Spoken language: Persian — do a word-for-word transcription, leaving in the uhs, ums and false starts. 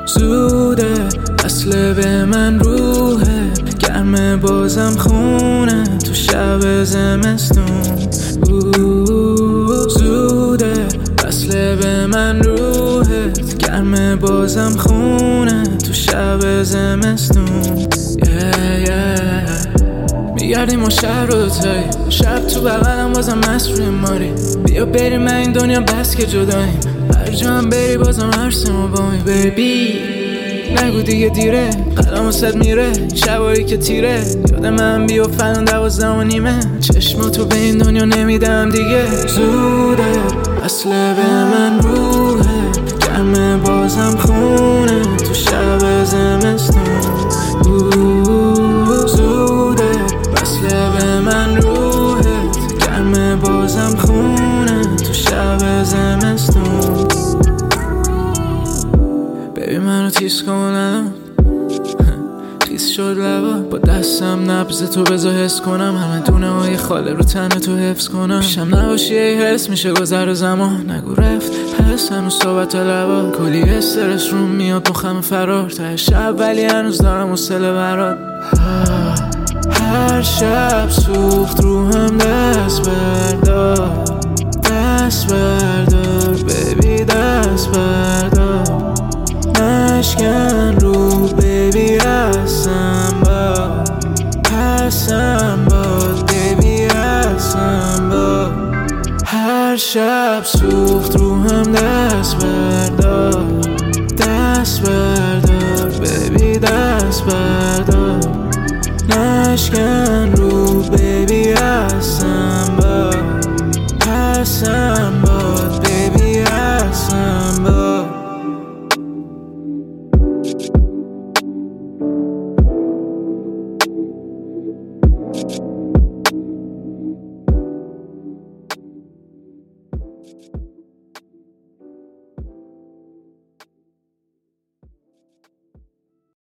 زوده اصل به من روحه، گرم بازم خونه تو شب زمستون. زوده اصل به من روحه، گرم بازم خونه تو شب زمستون. yeah, yeah. میگردیم و شهر رو دوتایی، شب تو بغلم بازم مست روی ماری. بیا بریم من این دنیا بس که جداییم، هر جا هم بری بازم عرص ما بامی. بیبی نگو دیگه دیره، قلم وسط میره شبایی که تیره. یاد من بیا فلان دوازده و نیمه، چشماتو به این دنیا نمیدم دیگه. زوده اصل به من روحه، گرم بازم خونه تو شب زمستون. زوده اصل به من روحه، گرم بازم خونه تو شب زمستون. ببین منو تیز کنم، خیس شد لبا با دستم، نبض تو بذار حس کنم، همه دونه های خاله رو تن تو حفظ کنم. پیشم نباشی ای حس میشه گذر زمان، نگو رفت هست هنوز صحبت لبا. کلی استرس رو میاد مخم فرار ته شب، ولی هنوز دارم حوصله برات. هر شب سوخت رو هم دست بردار، دست بردار بیبی دست بردار. نشکن رو بیبی هستم با، هستم با بیبی هستم با. هر شب سوخت رو هم دست بردار، دست بردار بیبی دست بردار. نشکن رو بیبی هستم